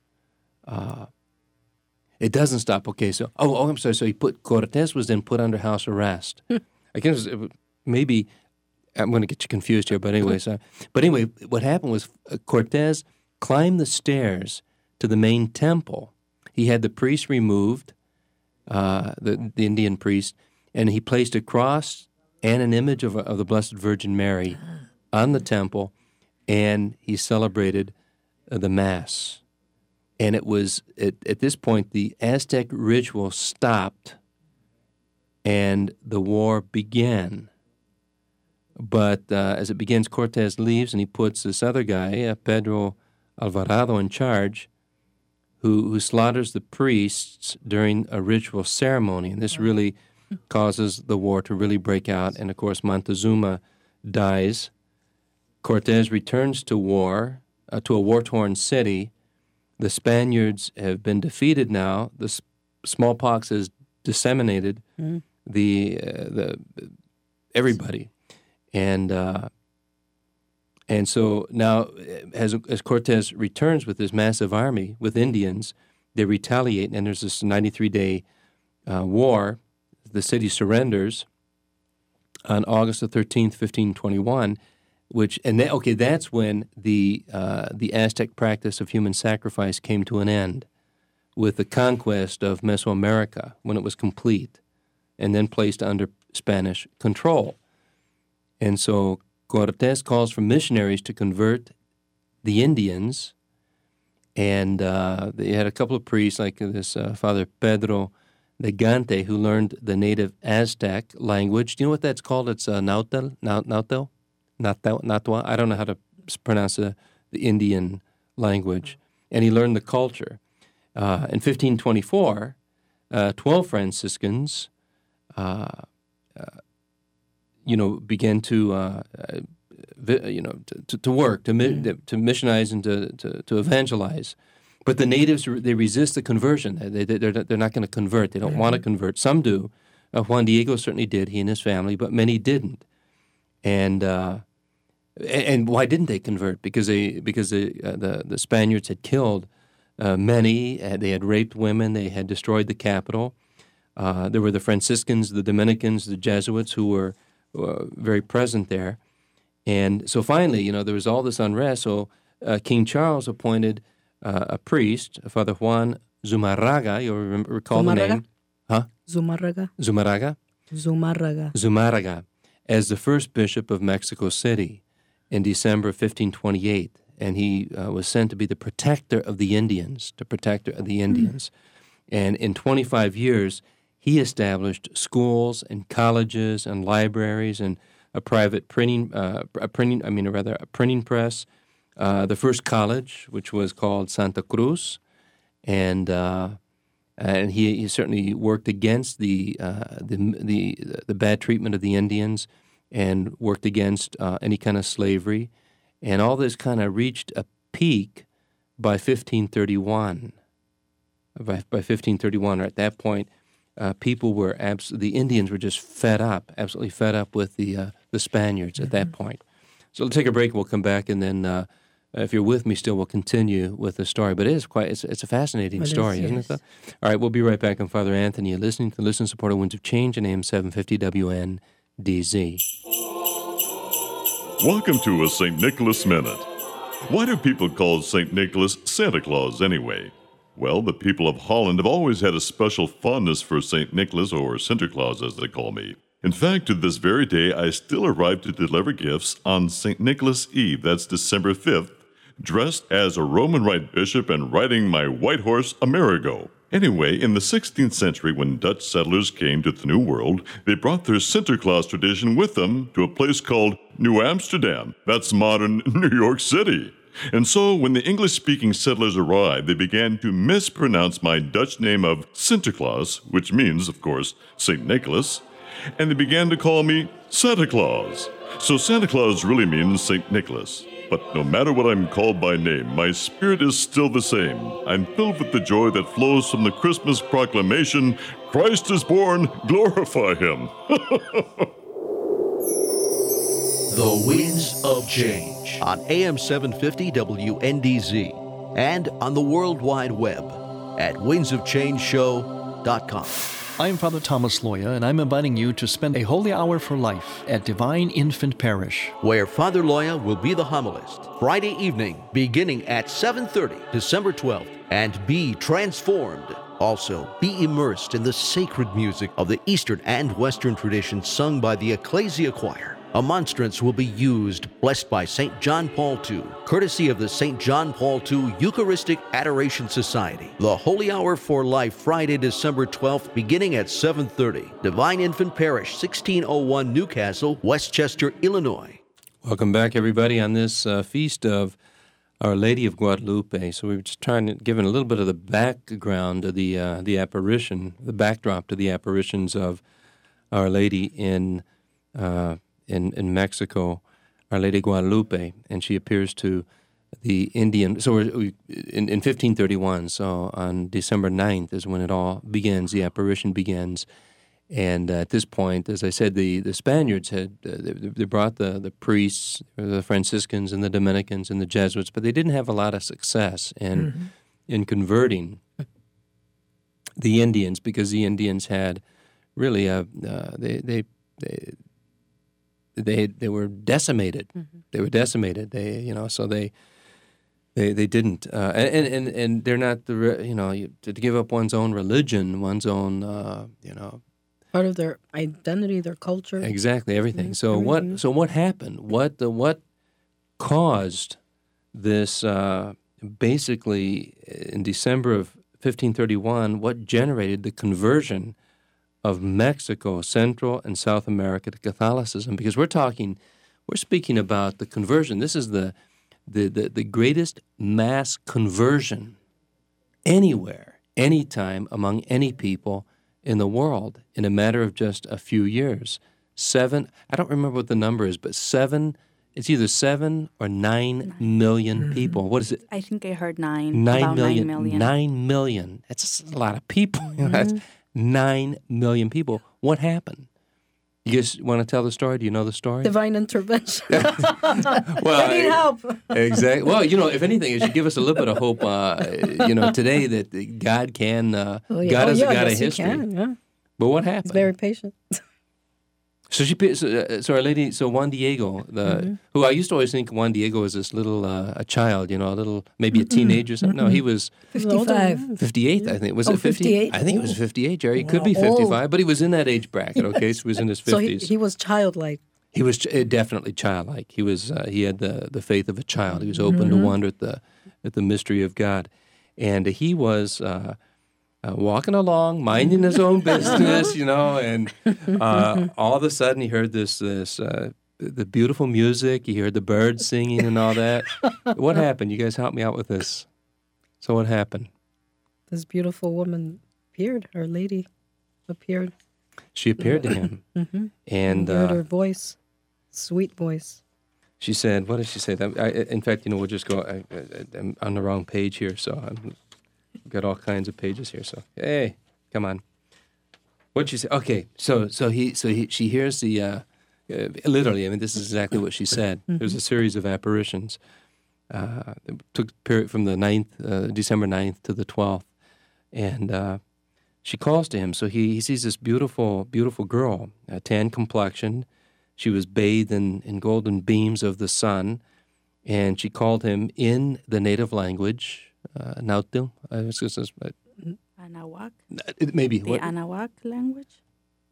It doesn't stop. Okay, so I'm sorry. So Cortés was then put under house arrest. I guess maybe I'm going to get you confused here, but anyway. What happened was Cortés climbed the stairs to the main temple. He had the priest removed, the Indian priest, and he placed a cross and an image of the Blessed Virgin Mary on the temple, and he celebrated the Mass. And it was, at this point, the Aztec ritual stopped, and the war began. But as it begins, Cortés leaves, and he puts this other guy, Pedro Alvarado, in charge, who slaughters the priests during a ritual ceremony. And this really causes the war to really break out. And, of course, Montezuma dies. Cortés returns to war, to a war-torn city. The Spaniards have been defeated now. The smallpox has disseminated the everybody. And so now, as Cortés returns with this massive army with Indians, they retaliate, and there's this 93-day war. The city surrenders on August the 13th, 1521, That's when the Aztec practice of human sacrifice came to an end with the conquest of Mesoamerica when it was complete and then placed under Spanish control. And so Cortés calls for missionaries to convert the Indians, and they had a couple of priests like this Father Pedro de Gante who learned the native Aztec language. Do you know what that's called? It's Nahuatl? Nahtwa. I don't know how to pronounce the Indian language. And he learned the culture. In 1524, 12 Franciscans, began to work, to missionize and to evangelize. But the natives, they resist the conversion. They're not going to convert. They don't want to convert. Some do. Juan Diego certainly did, he and his family, but many didn't. And why didn't they convert? Because the Spaniards had killed many. They had raped women. They had destroyed the capital. There were the Franciscans, the Dominicans, the Jesuits who were very present there. And so finally, there was all this unrest. So King Charles appointed a priest, Father Juan Zumarraga. You'll recall the name. Huh? Zumarraga, as the first bishop of Mexico City in December of 1528. And he was sent to be the protector of the Indians, And in 25 years, he established schools and colleges and libraries and a private printing press, the first college, which was called Santa Cruz, and he certainly worked against the bad treatment of the Indians and worked against any kind of slavery, and all this kind of reached a peak by 1531. By 1531, or at that point, people were the Indians were just absolutely fed up with the Spaniards at that point. So we'll take a break. We'll come back, and then if you're with me still, we'll continue with the story. But it's a fascinating story, isn't it? Though? All right, we'll be right back. I'm Father Anthony. You're listening to Listen Support of Winds of Change on AM 750 WNDZ. Welcome to a St. Nicholas Minute. Why do people call St. Nicholas Santa Claus anyway? Well, the people of Holland have always had a special fondness for St. Nicholas, or Sinterklaas as they call me. In fact, to this very day, I still arrive to deliver gifts on St. Nicholas Eve, that's December 5th, dressed as a Roman Rite bishop and riding my white horse, Amerigo. Anyway, in the 16th century, when Dutch settlers came to the New World, they brought their Sinterklaas tradition with them to a place called New Amsterdam. That's modern New York City. And so, when the English-speaking settlers arrived, they began to mispronounce my Dutch name of Sinterklaas, which means, of course, St. Nicholas, and they began to call me Santa Claus. So Santa Claus really means St. Nicholas. But no matter what I'm called by name, my spirit is still the same. I'm filled with the joy that flows from the Christmas proclamation, Christ is born, glorify him. The Winds of Change on AM 750 WNDZ and on the World Wide Web at windsofchangeshow.com. I'm Father Thomas Loya, and I'm inviting you to spend a holy hour for life at Divine Infant Parish, where Father Loya will be the homilist Friday evening beginning at 7:30, December 12th, and be transformed. Also, be immersed in the sacred music of the Eastern and Western traditions sung by the Ecclesia Choir. A monstrance will be used, blessed by St. John Paul II, courtesy of the St. John Paul II Eucharistic Adoration Society. The Holy Hour for Life, Friday, December 12th, beginning at 7:30. Divine Infant Parish, 1601 Newcastle, Westchester, Illinois. Welcome back, everybody, on this feast of Our Lady of Guadalupe. So we were just trying to give a little bit of the background of the apparition, the backdrop to the apparitions of Our Lady in Mexico, Our Lady Guadalupe, and she appears to the Indian. So in 1531, so on December 9th is when it all begins, the apparition begins. And at this point, as I said, the Spaniards had, they brought the priests, the Franciscans and the Dominicans and the Jesuits, but they didn't have a lot of success in converting the Indians, because the Indians had really, they were decimated. Mm-hmm. They were decimated. So they didn't, and they're not to give up one's own religion, one's own part of their identity, their culture. Exactly, everything. Yeah, so everything. what happened? What caused this? Basically, in December of 1531, what generated the conversion of Mexico, Central and South America to Catholicism? Because we're speaking about the conversion. This is the greatest mass conversion anywhere, anytime, among any people in the world in a matter of just a few years. I don't remember what the number is, but it's either 7 or 9 million people. What is it? I think I heard 9. 9 million. 9 million. That's a lot of people. Mm-hmm. That's 9 million people. What happened? You guys want to tell the story? Do you know the story? Divine intervention. Well, I need help. Exactly. Well, if anything, it should give us a little bit of hope, today that God can, God is a God of history. He can, yeah. But what happened? He's very patient. So our lady, Juan Diego, who I used to always think Juan Diego was this little a child, maybe a teenager or something. No, he was 55. 58, I think. Was it 50? 58? I think it was 58, Jerry. He could be 55, but he was in that age bracket, okay? So he was in his 50s. So he was childlike. He was definitely childlike. He was. He had the faith of a child. He was open to wonder at the mystery of God. And he was... walking along, minding his own business, and all of a sudden he heard the beautiful music. He heard the birds singing and all that. What happened? You guys help me out with this. So what happened? This beautiful woman appeared. Our lady appeared. She appeared to him, and heard her voice, sweet voice. She said, "What did she say?" In fact, we'll just go. I'm on the wrong page here, so I'm. Got all kinds of pages here, so hey, come on. What'd she say? Okay, so she hears the literally. I mean, this is exactly what she said. There's a series of apparitions. It took period from the 9th, December 9th to the 12th, and she calls to him. So he sees this beautiful, beautiful girl, tan complexion. She was bathed in golden beams of the sun, and she called him in the native language. Nautil? Anahuac? Maybe. The Anahuac language?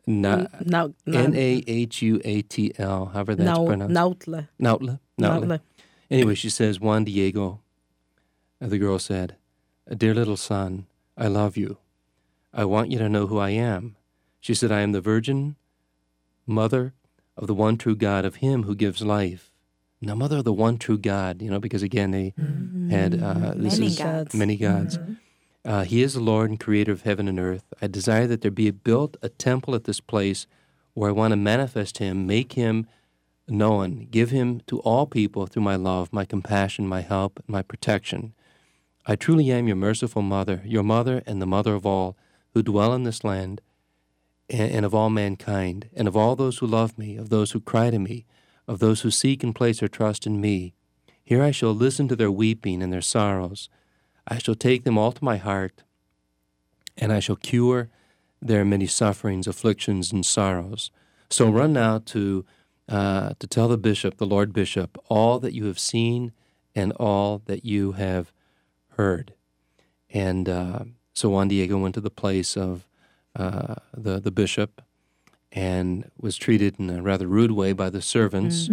Nahuatl, however that's pronounced. Nautla. Anyway, she says, Juan Diego, the girl said, "Dear little son, I love you. I want you to know who I am." She said, "I am the Virgin Mother of the one true God, of Him who gives life." Now, Mother of the one true God, because again they had many gods. He is the Lord and Creator of heaven and earth. I desire that there be built a temple at this place where I want to manifest Him, make Him known, give Him to all people through my love, my compassion, my help, and my protection. I truly am your merciful Mother, your Mother and the Mother of all who dwell in this land, and of all mankind, and of all those who love me, of those who cry to me, of those who seek and place their trust in me. Here I shall listen to their weeping and their sorrows. I shall take them all to my heart, and I shall cure their many sufferings, afflictions, and sorrows. So run now to tell the bishop, the Lord Bishop, all that you have seen and all that you have heard. And so Juan Diego went to the place of the bishop, and was treated in a rather rude way by the servants,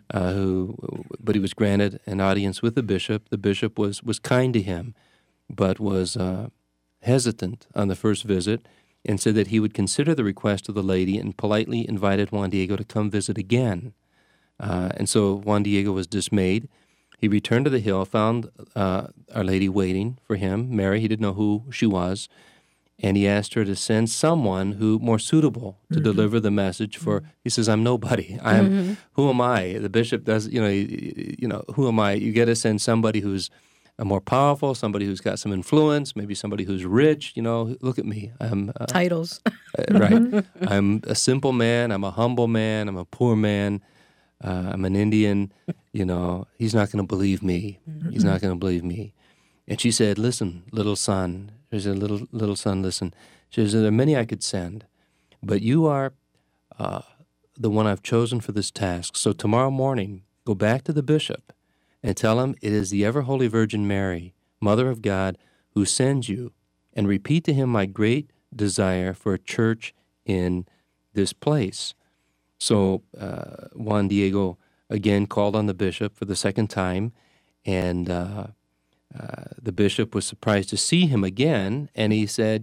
but he was granted an audience with the bishop. The bishop was kind to him, but was hesitant on the first visit, and said that he would consider the request of the lady, and politely invited Juan Diego to come visit again. And so Juan Diego was dismayed. He returned to the hill, found Our Lady waiting for him, Mary. He didn't know who she was. And he asked her to send someone who more suitable to deliver the message. For he says, "I'm nobody. Who am I?" The bishop does, who am I? You got to send somebody who's more powerful, somebody who's got some influence, maybe somebody who's rich. Look at me. I'm titles. Right. I'm a simple man. I'm a humble man. I'm a poor man. I'm an Indian. He's not going to believe me. He's not going to believe me. And she said, "Listen, little son." She said, little son, listen. She said, "There are many I could send, but you are the one I've chosen for this task. So tomorrow morning, go back to the bishop and tell him it is the ever-holy Virgin Mary, Mother of God, who sends you, and repeat to him my great desire for a church in this place. So Juan Diego again called on the bishop for the second time, and the bishop was surprised to see him again, and he said,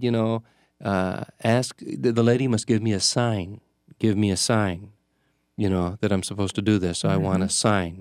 ask, the lady must give me a sign. Give me a sign, that I'm supposed to do this. So I want a sign.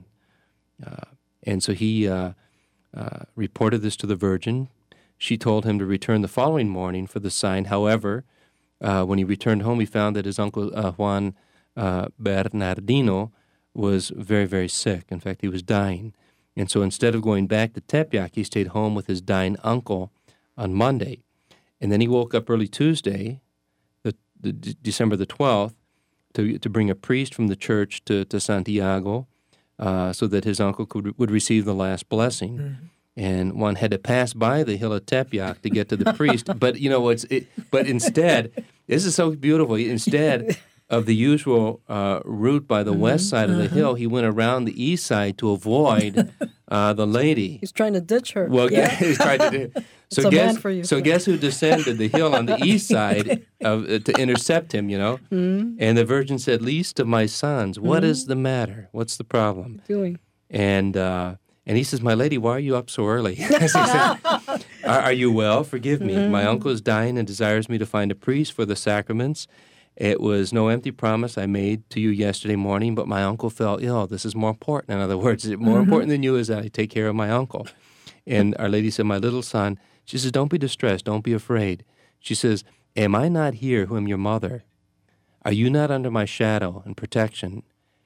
And so he reported this to the Virgin. She told him to return the following morning for the sign. However, when he returned home, he found that his uncle Juan Bernardino was very, very sick. In fact, he was dying. And so instead of going back to Tepeyac, he stayed home with his dying uncle on Monday. And then he woke up early Tuesday, the December the 12th, to bring a priest from the church to Santiago so that his uncle would receive the last blessing. Mm-hmm. And one had to pass by the hill of Tepeyac to get to the priest. But, but instead, this is so beautiful, instead of the usual route by the west side of the hill, he went around the east side to avoid the lady. He's trying to ditch her. Well, yeah, he's trying to do. So guess who descended the hill on the east side to intercept him, Mm-hmm. And the Virgin said, "Least of my sons, what is the matter? What's the problem?" Doing. And he says, "My lady, why are you up so early?" He said, are you well? Forgive me. Mm-hmm. My uncle is dying and desires me to find a priest for the sacraments. It was no empty promise I made to you yesterday morning, but my uncle fell ill. This is more important. In other words, more important than you is that I take care of my uncle. And Our Lady said, "My little son," she says, "don't be distressed. Don't be afraid." She says, "Am I not here who am your mother? Are you not under my shadow and protection?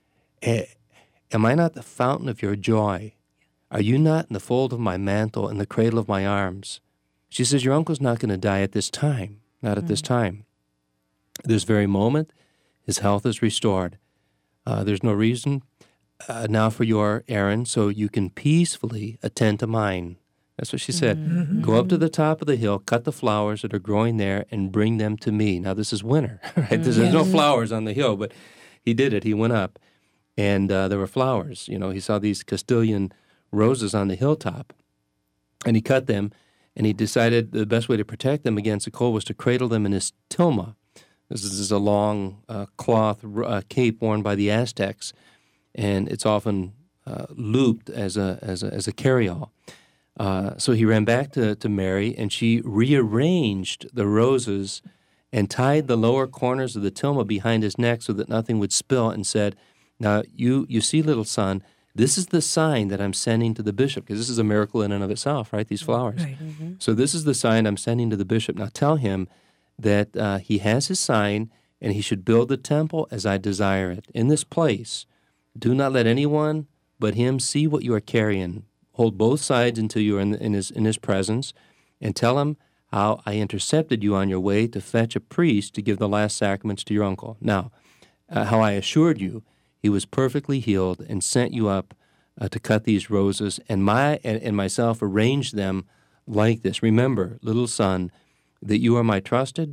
Am I not the fountain of your joy? Are you not in the fold of my mantle and the cradle of my arms?" She says, "Your uncle's not going to die at this time, not at this time. This very moment, his health is restored. There's no reason now for your errand, so you can peacefully attend to mine." That's what she said. Mm-hmm. "Go up to the top of the hill, cut the flowers that are growing there, and bring them to me." Now, this is winter, right? There's no flowers on the hill, but he did it. He went up, and there were flowers. He saw these Castilian roses on the hilltop, and he cut them, and he decided the best way to protect them against the cold was to cradle them in his tilma. This is a long cloth cape worn by the Aztecs, and it's often looped as a carryall. So he ran back to Mary, and she rearranged the roses and tied the lower corners of the tilma behind his neck so that nothing would spill, and said, "Now, you see, little son, this is the sign that I'm sending to the bishop," because this is a miracle in and of itself, right, these flowers. Right. Mm-hmm. "So this is the sign I'm sending to the bishop. Now tell him that he has his sign, and he should build the temple as I desire it. In this place, do not let anyone but him see what you are carrying. Hold both sides until you are in his presence, and tell him how I intercepted you on your way to fetch a priest to give the last sacraments to your uncle. Now, how I assured you he was perfectly healed and sent you up to cut these roses, and myself arranged them like this. Remember, little son, that you are my trusted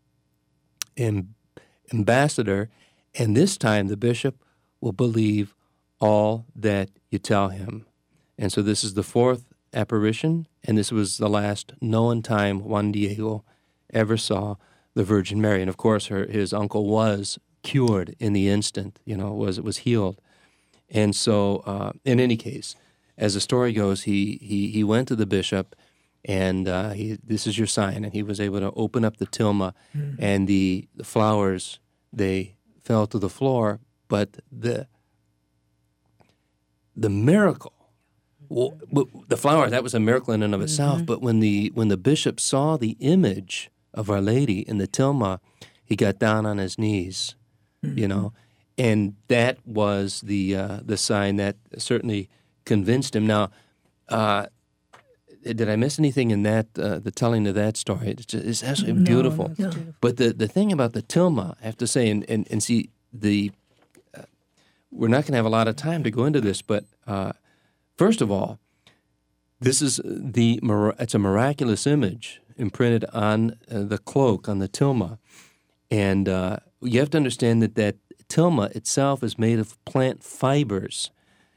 ambassador, and this time the bishop will believe all that you tell him." And so this is the fourth apparition, and this was the last known time Juan Diego ever saw the Virgin Mary. And of course, his uncle was cured in the instant, was healed. And so, in any case, as the story goes, he went to the bishop, and this is your sign, and he was able to open up the tilma, and the flowers, they fell to the floor, but the miracle, the flowers, that was a miracle in and of itself, but when the bishop saw the image of Our Lady in the tilma, he got down on his knees, and that was the sign that certainly convinced him. Now, did I miss anything in that, the telling of that story? It's absolutely beautiful. No. But the thing about the tilma, I have to say, and see, we're not going to have a lot of time to go into this, but first of all, this is it's a miraculous image imprinted on the cloak, on the tilma. And you have to understand that tilma itself is made of plant fibers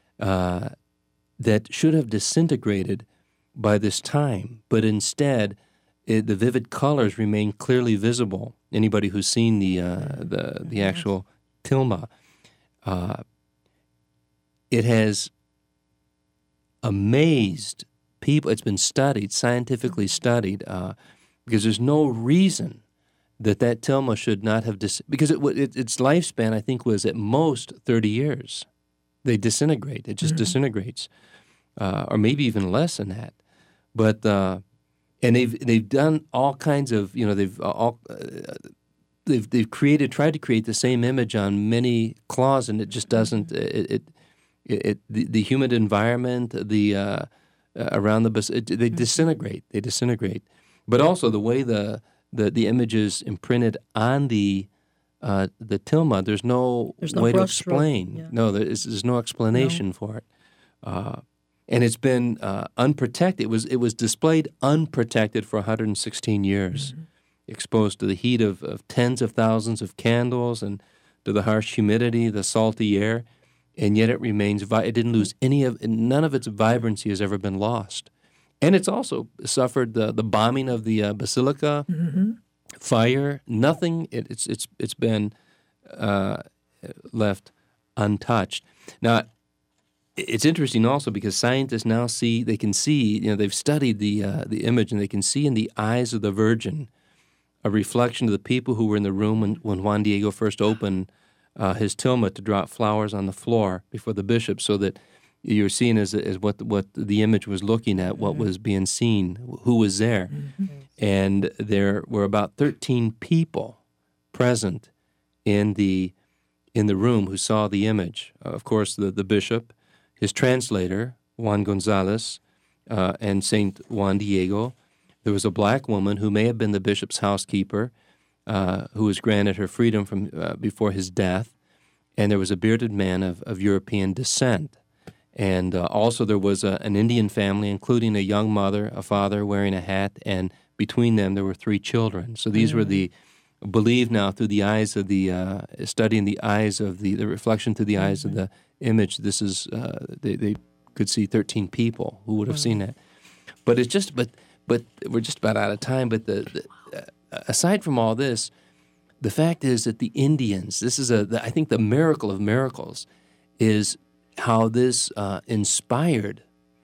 that should have disintegrated by this time, but instead the vivid colors remain clearly visible. Anybody who's seen the actual tilma, it has amazed people. It's been studied, scientifically studied, because there's no reason that tilma should not have because its lifespan, I think, was at most 30 years. They disintegrate. It just disintegrates, or maybe even less than that. But and they've done all kinds of, they've tried to create the same image on many claws, and it just doesn't. The humid environment, around they disintegrate. They disintegrate. But also the way the image is imprinted on the tilma, there's no way to explain. Yeah. No, there's no explanation for it. And it's been unprotected. It was displayed unprotected for 116 years, exposed to the heat of tens of thousands of candles and to the harsh humidity, the salty air, and yet it remains. It didn't lose none of its vibrancy has ever been lost. And it's also suffered the bombing of the basilica, fire. Nothing. It's been left untouched. Now, it's interesting also because scientists now they've studied the image, and they can see in the eyes of the Virgin a reflection of the people who were in the room when Juan Diego first opened his tilma to drop flowers on the floor before the bishop, so that you're seeing as what the image was looking at, what was being seen, who was there. And there were about 13 people present in the room who saw the image. Of course, the bishop, his translator, Juan Gonzalez, and Saint Juan Diego. There was a black woman who may have been the bishop's housekeeper, who was granted her freedom from before his death. And there was a bearded man of European descent. And also there was an Indian family, including a young mother, a father wearing a hat, and between them there were 3 children. So these were believed now through the eyes of studying the eyes of the reflection through the eyes of the image. This is, they could see 13 people who would have seen that. But it's just, but we're just about out of time. But aside from all this, the fact is that the Indians, this is I think the miracle of miracles is how this inspired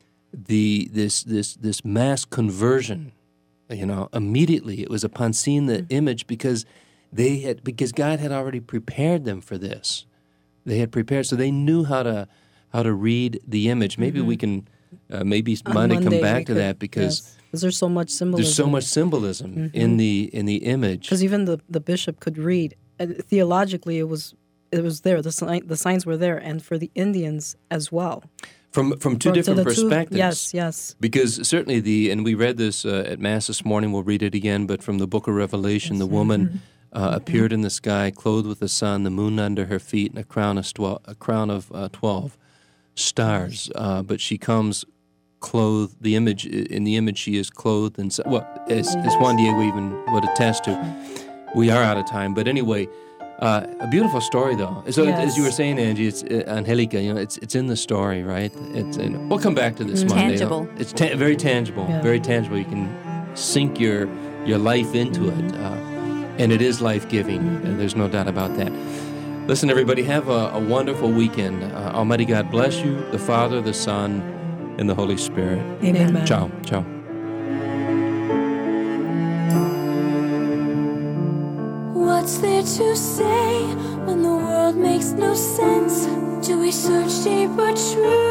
this mass conversion. Immediately it was upon seeing the image because God had already prepared them for this. They had prepared, so they knew how to read the image. Maybe we can maybe Monday come back to that because there's so much symbolism. There's so much symbolism in the image. Because even the bishop could read. Theologically, it was there. The signs were there, and for the Indians as well. From two different perspectives. Yes. Because certainly and we read this at Mass this morning, we'll read it again, but from the book of Revelation, the woman appeared in the sky, clothed with the sun, the moon under her feet, and a crown of 12 stars. But she comes clothed, in the image she is clothed, and as Juan Diego even would attest to. We are out of time, but anyway, a beautiful story, though. So as you were saying, Angie, it's Angelica. It's in the story, right? We'll come back to this Monday. Tangible. It's very tangible. Yeah. Very tangible. You can sink your life into it, and it is life-giving. And there's no doubt about that. Listen, everybody, have a wonderful weekend. Almighty God bless you, the Father, the Son, and the Holy Spirit. Amen. Ciao. What's there to say when the world makes no sense? Do we search deeper truth?